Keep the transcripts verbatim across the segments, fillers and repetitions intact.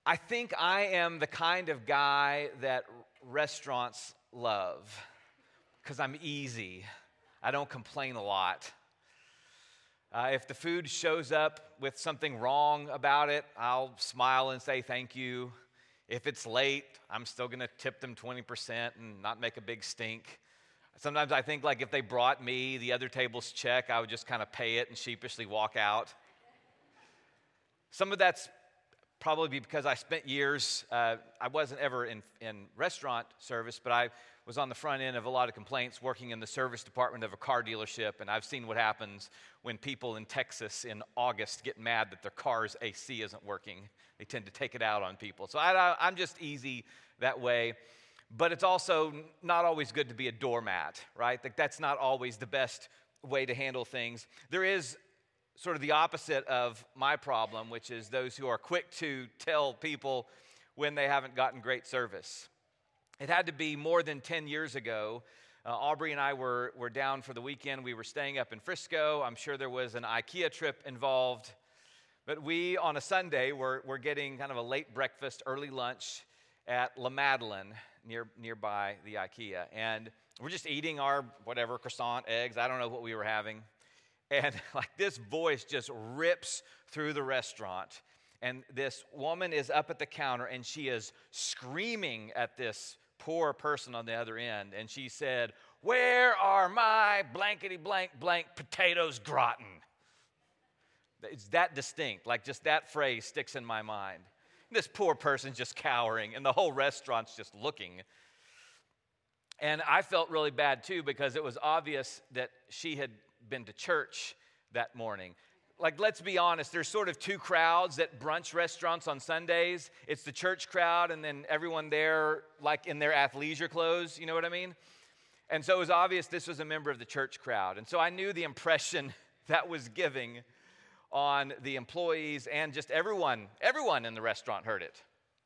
I think I am the kind of guy that restaurants love because I'm easy. I don't complain a lot. Uh, if the food shows up with something wrong about it, I'll smile and say thank you. If it's late, I'm still going to tip them twenty percent and not make a big stink. Sometimes I think like if they brought me the other table's check, I would just kind of pay it and sheepishly walk out. Some of that's probably because I spent years, uh, I wasn't ever in, in restaurant service, but I was on the front end of a lot of complaints working in the service department of a car dealership, and I've seen what happens when people in Texas in August get mad that their car's A C isn't working. They tend to take it out on people. So I, I'm just easy that way. But it's also not always good to be a doormat, right? Like that's not always the best way to handle things. There is sort of the opposite of my problem, which is those who are quick to tell people when they haven't gotten great service. It had to be more than ten years ago. Uh, Aubrey and I were, were down for the weekend. We were staying up in Frisco. I'm sure there was an IKEA trip involved. But we, on a Sunday, were, were getting kind of a late breakfast, early lunch at La Madeleine, near, nearby the IKEA. And we're just eating our, whatever, croissant, eggs. I don't know what we were having. And like this voice just rips through the restaurant. And this woman is up at the counter and she is screaming at this poor person on the other end. And she said, "Where are my blankety blank blank potatoes gratin?" It's that distinct, like just that phrase sticks in my mind. And this poor person's just cowering and the whole restaurant's just looking. And I felt really bad too because it was obvious that she had been to church that morning. Like, let's be honest, there's sort of two crowds at brunch restaurants on Sundays. It's the church crowd and then everyone there, like in their athleisure clothes, you know what I mean? And so it was obvious this was a member of the church crowd. And so I knew the impression that was giving on the employees and just everyone, everyone in the restaurant heard it.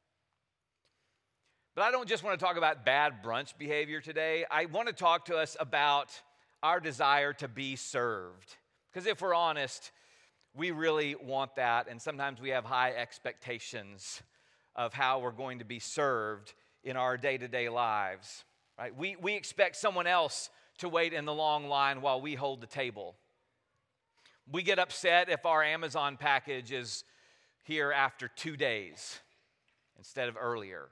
But I don't just want to talk about bad brunch behavior today. I want to talk to us about our desire to be served. Because if we're honest, we really want that, and sometimes we have high expectations of how we're going to be served in our day-to-day lives. Right? We, we expect someone else to wait in the long line while we hold the table. We get upset if our Amazon package is here after two days instead of earlier.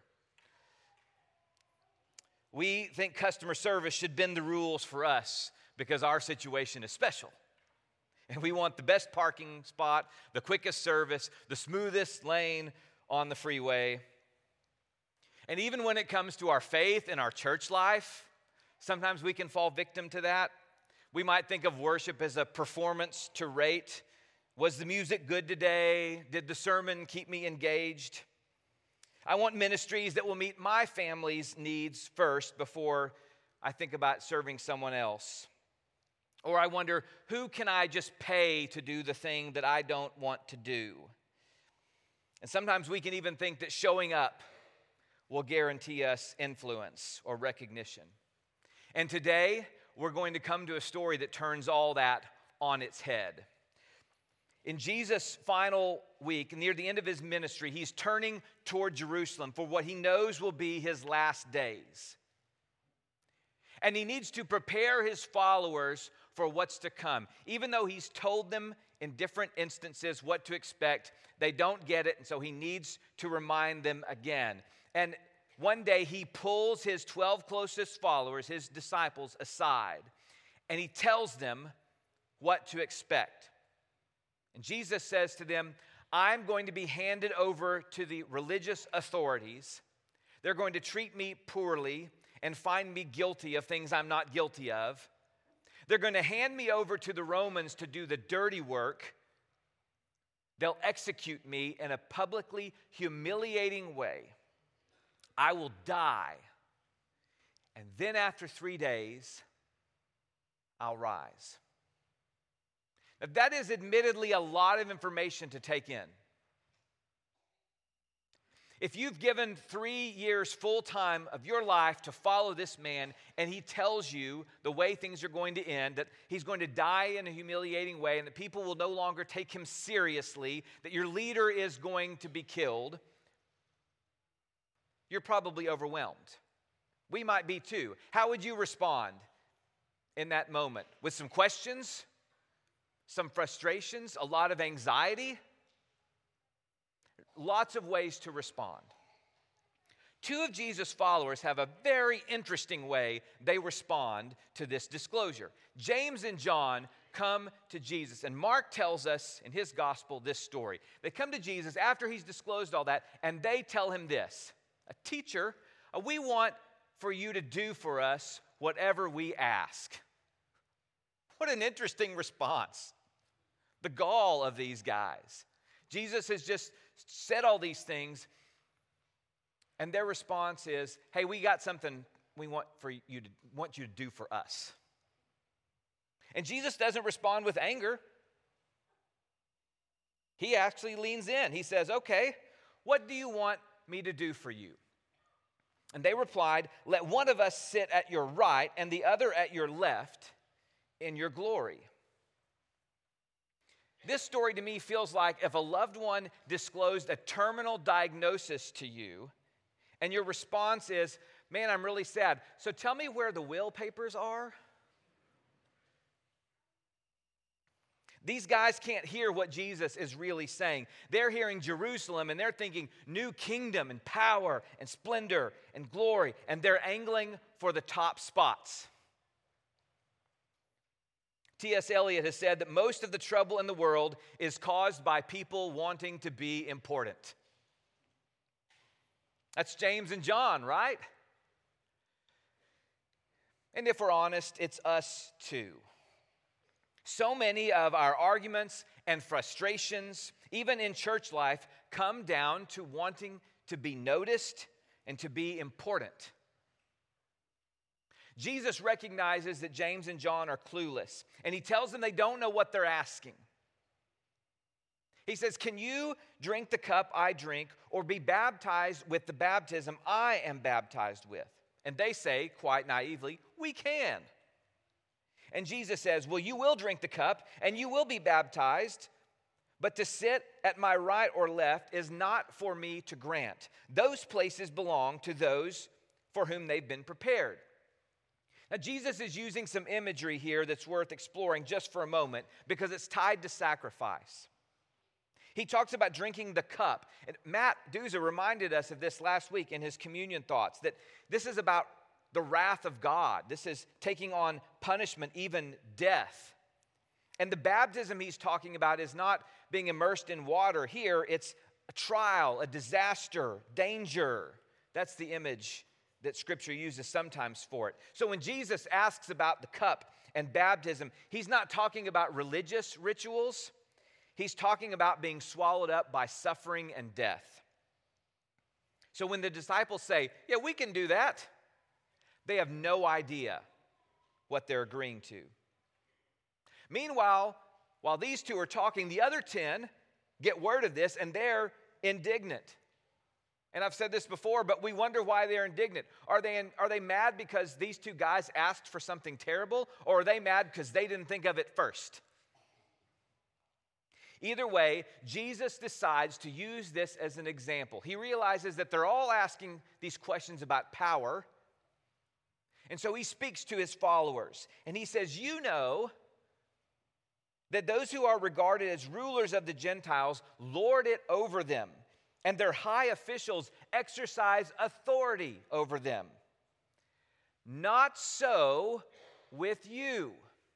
We think customer service should bend the rules for us because our situation is special. And we want the best parking spot, the quickest service, the smoothest lane on the freeway. And even when it comes to our faith and our church life, sometimes we can fall victim to that. We might think of worship as a performance to rate. Was the music good today? Did the sermon keep me engaged? I want ministries that will meet my family's needs first before I think about serving someone else. Or I wonder, who can I just pay to do the thing that I don't want to do? And sometimes we can even think that showing up will guarantee us influence or recognition. And today, we're going to come to a story that turns all that on its head. In Jesus' final week, near the end of his ministry, he's turning toward Jerusalem for what he knows will be his last days. And he needs to prepare his followers for what's to come. Even though he's told them in different instances what to expect, they don't get it, and so he needs to remind them again. And one day he pulls his twelve closest followers, his disciples, aside, and he tells them what to expect. And Jesus says to them, "I'm going to be handed over to the religious authorities. They're going to treat me poorly and find me guilty of things I'm not guilty of. They're going to hand me over to the Romans to do the dirty work. They'll execute me in a publicly humiliating way. I will die. And then after three days, I'll rise." Now, that is admittedly a lot of information to take in. If you've given three years full time of your life to follow this man, and he tells you the way things are going to end, that he's going to die in a humiliating way, and that people will no longer take him seriously, that your leader is going to be killed, you're probably overwhelmed. We might be too. How would you respond in that moment? With some questions, some frustrations, a lot of anxiety? Lots of ways to respond. Two of Jesus' followers have a very interesting way they respond to this disclosure. James and John come to Jesus, and Mark tells us in his gospel this story. They come to Jesus after he's disclosed all that, and they tell him this: "A teacher, uh, we want for you to do for us whatever we ask." What an interesting response. The gall of these guys. Jesus has just said all these things, and their response is, "Hey, we got something we want for you to want you to do for us." And Jesus doesn't respond with anger. He actually leans in. He says, "Okay, what do you want me to do for you?" And they replied, "Let one of us sit at your right and the other at your left in your glory." This story to me feels like if a loved one disclosed a terminal diagnosis to you, and your response is, "Man, I'm really sad. So tell me where the will papers are." These guys can't hear what Jesus is really saying. They're hearing Jerusalem, and they're thinking new kingdom and power and splendor and glory, and they're angling for the top spots. T S Eliot has said that most of the trouble in the world is caused by people wanting to be important. That's James and John, right? And if we're honest, it's us too. So many of our arguments and frustrations, even in church life, come down to wanting to be noticed and to be important. Jesus recognizes that James and John are clueless, and he tells them they don't know what they're asking. He says, "Can you drink the cup I drink or be baptized with the baptism I am baptized with?" And they say, quite naively, "We can." And Jesus says, "Well, you will drink the cup and you will be baptized, but to sit at my right or left is not for me to grant. Those places belong to those for whom they've been prepared." Now, Jesus is using some imagery here that's worth exploring just for a moment because it's tied to sacrifice. He talks about drinking the cup. And Matt Duza reminded us of this last week in his communion thoughts, that this is about the wrath of God. This is taking on punishment, even death. And the baptism he's talking about is not being immersed in water. Here, it's a trial, a disaster, danger. That's the image that Scripture uses sometimes for it. So when Jesus asks about the cup and baptism, he's not talking about religious rituals. He's talking about being swallowed up by suffering and death. So when the disciples say, "Yeah, we can do that," they have no idea what they're agreeing to. Meanwhile, while these two are talking, the other ten get word of this and they're indignant. And I've said this before, but we wonder why they're indignant. Are they, in, are they mad because these two guys asked for something terrible? Or are they mad because they didn't think of it first? Either way, Jesus decides to use this as an example. He realizes that they're all asking these questions about power. And so he speaks to his followers. And he says, "You know that those who are regarded as rulers of the Gentiles lord it over them, and their high officials exercise authority over them. Not so with you.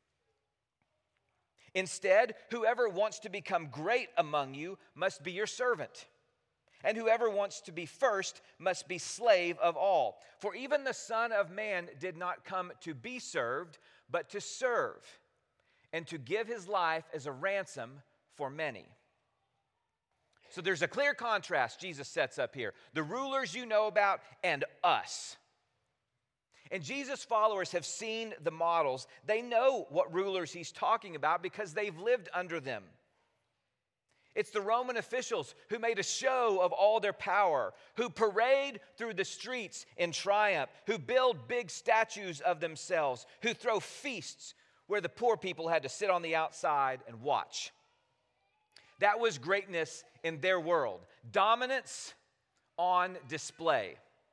Instead, whoever wants to become great among you must be your servant, and whoever wants to be first must be slave of all. For even the Son of Man did not come to be served, but to serve, and to give his life as a ransom for many." So there's a clear contrast Jesus sets up here. The rulers you know about and us. And Jesus' followers have seen the models. They know what rulers he's talking about because they've lived under them. It's the Roman officials who made a show of all their power, who parade through the streets in triumph, who build big statues of themselves, who throw feasts where the poor people had to sit on the outside and watch. That was greatness in their world. Dominance on display.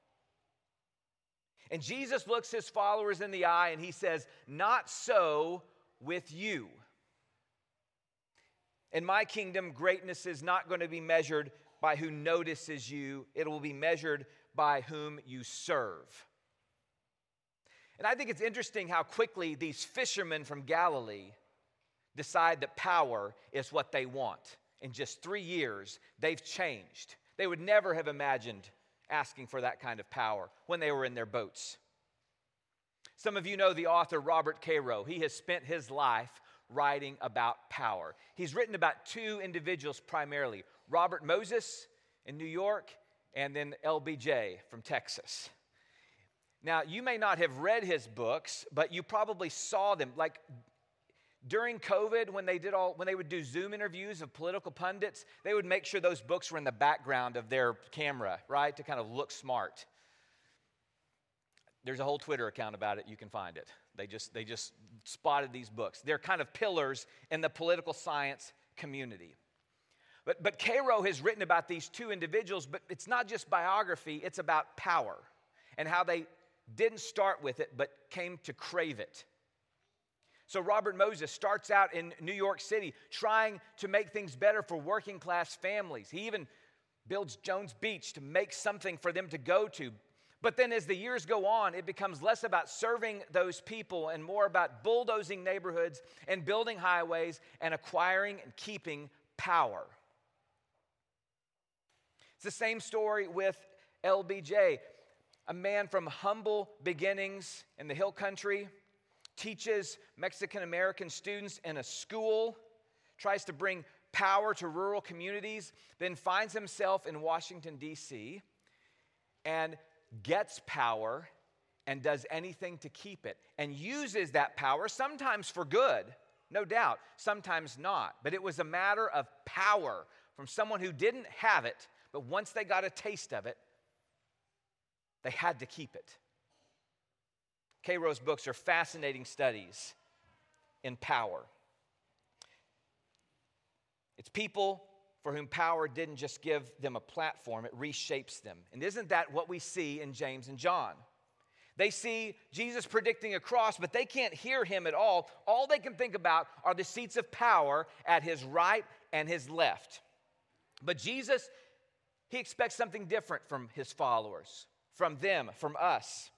And Jesus looks his followers in the eye and he says, "Not so with you. In my kingdom, greatness is not going to be measured by who notices you. It will be measured by whom you serve." And I think it's interesting how quickly these fishermen from Galilee decide that power is what they want. In just three years, they've changed. They would never have imagined asking for that kind of power when they were in their boats. Some of you know the author Robert Caro. He has spent his life writing about power. He's written about two individuals primarily, Robert Moses in New York and then L B J from Texas. Now, you may not have read his books, but you probably saw them. Like during COVID, when they did all, when they would do Zoom interviews of political pundits, they would make sure those books were in the background of their camera, right, to kind of look smart. There's a whole Twitter account about it. You can find it. They just they just spotted these books. They're kind of pillars in the political science community. But but Caro has written about these two individuals, but it's not just biography. It's about power and how they didn't start with it, but came to crave it. So Robert Moses starts out in New York City trying to make things better for working class families. He even builds Jones Beach to make something for them to go to. But then as the years go on, it becomes less about serving those people and more about bulldozing neighborhoods and building highways and acquiring and keeping power. It's the same story with L B J. A man from humble beginnings in the hill country, teaches Mexican-American students in a school, tries to bring power to rural communities, then finds himself in Washington, D C, and gets power and does anything to keep it, and uses that power, sometimes for good, no doubt, sometimes not. But it was a matter of power from someone who didn't have it, but once they got a taste of it, they had to keep it. Caro's books are fascinating studies in power. It's people for whom power didn't just give them a platform, it reshapes them. And isn't that what we see in James and John? They see Jesus predicting a cross, but they can't hear him at all. All they can think about are the seats of power at his right and his left. But Jesus, he expects something different from his followers, from them, from us.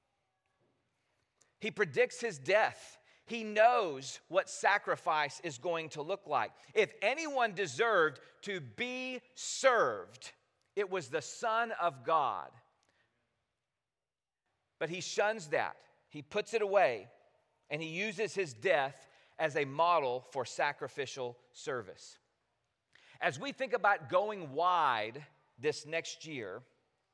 He predicts his death. He knows what sacrifice is going to look like. If anyone deserved to be served, it was the Son of God. But he shuns that. He puts it away, and he uses his death as a model for sacrificial service. As we think about going wide this next year,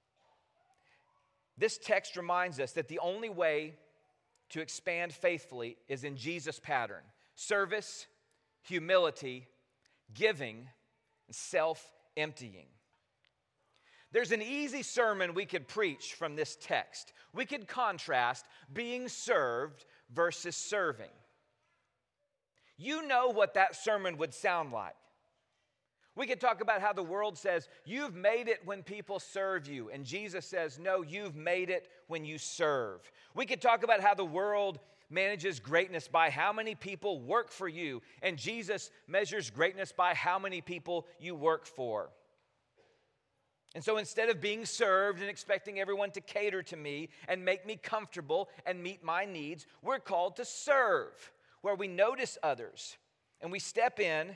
this text reminds us that the only way to expand faithfully is in Jesus' pattern: service, humility, giving, and self-emptying. There's an easy sermon we could preach from this text. We could contrast being served versus serving. You know what that sermon would sound like. We could talk about how the world says, you've made it when people serve you. And Jesus says, no, you've made it when you serve. We could talk about how the world manages greatness by how many people work for you. And Jesus measures greatness by how many people you work for. And so instead of being served and expecting everyone to cater to me and make me comfortable and meet my needs, we're called to serve, where we notice others and we step in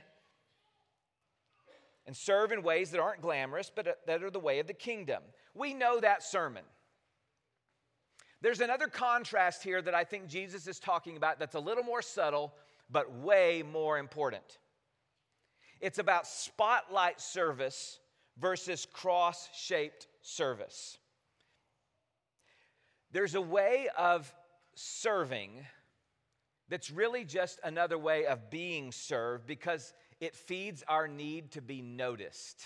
and serve in ways that aren't glamorous, but that are the way of the kingdom. We know that sermon. There's another contrast here that I think Jesus is talking about that's a little more subtle, but way more important. It's about spotlight service versus cross-shaped service. There's a way of serving that's really just another way of being served because it feeds our need to be noticed.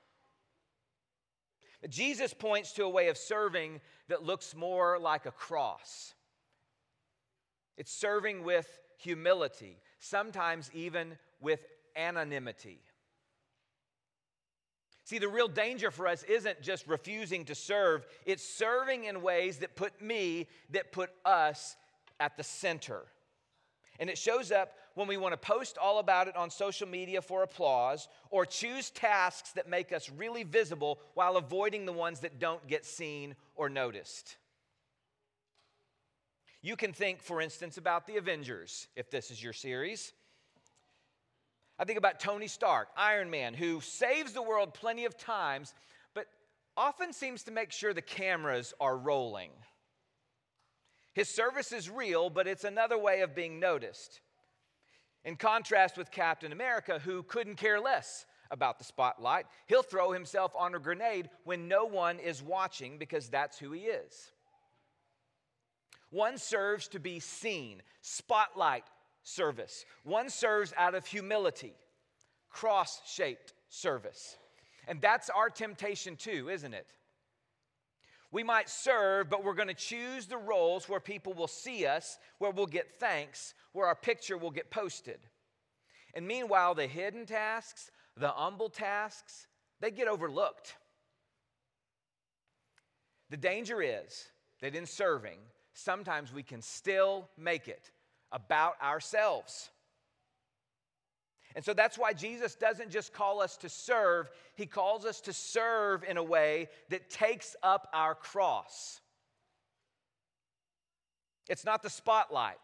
Jesus points to a way of serving that looks more like a cross. It's serving with humility, sometimes even with anonymity. See, the real danger for us isn't just refusing to serve, it's serving in ways that put me, that put us at the center. And it shows up when we want to post all about it on social media for applause or choose tasks that make us really visible while avoiding the ones that don't get seen or noticed. You can think, for instance, about the Avengers, if this is your series. I think about Tony Stark, Iron Man, who saves the world plenty of times, but often seems to make sure the cameras are rolling. His service is real, but it's another way of being noticed. In contrast with Captain America, who couldn't care less about the spotlight, he'll throw himself on a grenade when no one is watching because that's who he is. One serves to be seen, spotlight service. One serves out of humility, cross-shaped service. And that's our temptation too, isn't it? We might serve, but we're going to choose the roles where people will see us, where we'll get thanks, where our picture will get posted. And meanwhile, the hidden tasks, the humble tasks, they get overlooked. The danger is that in serving, sometimes we can still make it about ourselves. And so that's why Jesus doesn't just call us to serve, he calls us to serve in a way that takes up our cross. It's not the spotlight.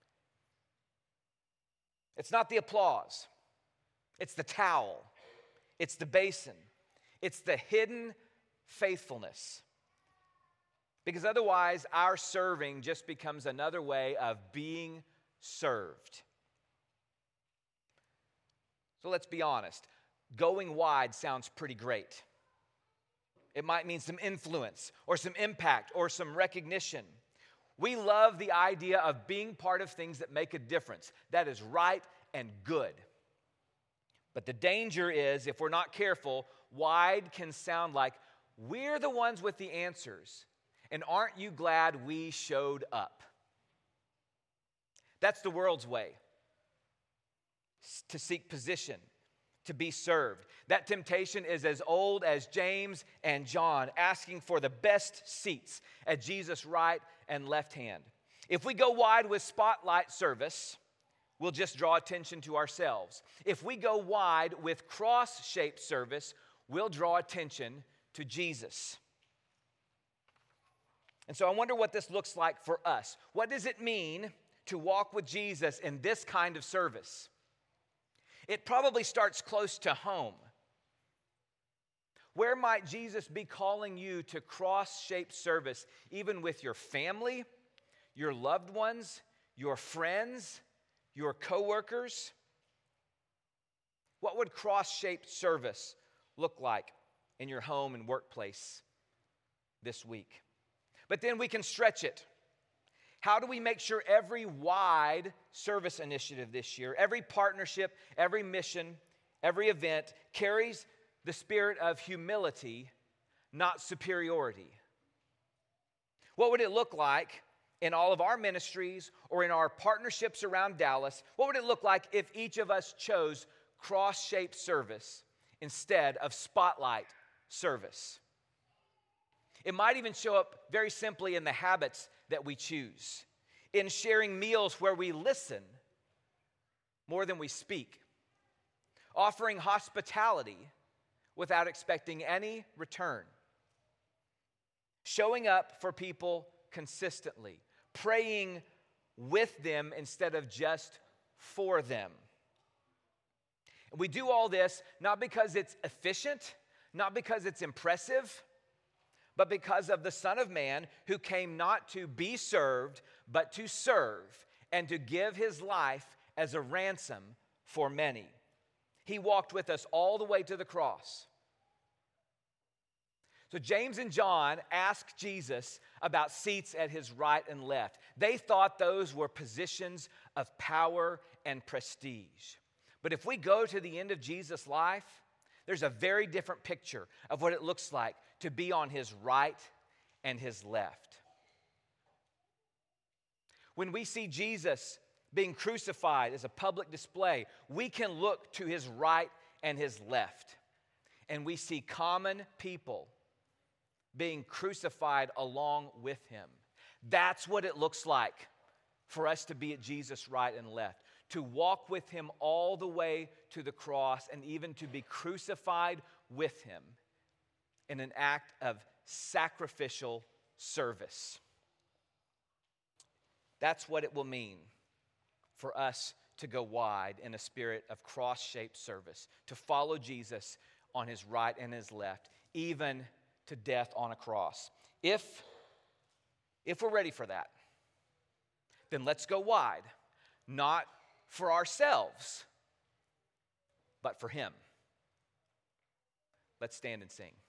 It's not the applause. It's the towel. It's the basin. It's the hidden faithfulness. Because otherwise, our serving just becomes another way of being served. So let's be honest. Going wide sounds pretty great. It might mean some influence or some impact or some recognition. We love the idea of being part of things that make a difference. That is right and good. But the danger is, if we're not careful, wide can sound like we're the ones with the answers. And aren't you glad we showed up? That's the world's way. To seek position, to be served. That temptation is as old as James and John asking for the best seats at Jesus' right and left hand. If we go wide with spotlight service, we'll just draw attention to ourselves. If we go wide with cross-shaped service, we'll draw attention to Jesus. And so I wonder what this looks like for us. What does it mean to walk with Jesus in this kind of service? It probably starts close to home. Where might Jesus be calling you to cross-shaped service, even with your family, your loved ones, your friends, your coworkers? What would cross-shaped service look like in your home and workplace this week? But then we can stretch it. How do we make sure every wide service initiative this year, every partnership, every mission, every event carries the spirit of humility, not superiority? What would it look like in all of our ministries or in our partnerships around Dallas? What would it look like if each of us chose cross-shaped service instead of spotlight service? It might even show up very simply in the habits that we choose, in sharing meals where we listen more than we speak, offering hospitality without expecting any return, showing up for people consistently, praying with them instead of just for them. And we do all this not because it's efficient, not because it's impressive, but because of the Son of Man who came not to be served, but to serve and to give his life as a ransom for many. He walked with us all the way to the cross. So James and John asked Jesus about seats at his right and left. They thought those were positions of power and prestige. But if we go to the end of Jesus' life, there's a very different picture of what it looks like to be on his right and his left. When we see Jesus being crucified as a public display, we can look to his right and his left. and we see common people being crucified along with him. That's what it looks like for us to be at Jesus' right and left, to walk with him all the way to the cross and even to be crucified with him in an act of sacrificial service. That's what it will mean for us to go wide in a spirit of cross-shaped service, to follow Jesus on his right and his left, even to death on a cross. If, if we're ready for that, then let's go wide, not for ourselves, but for him. Let's stand and sing.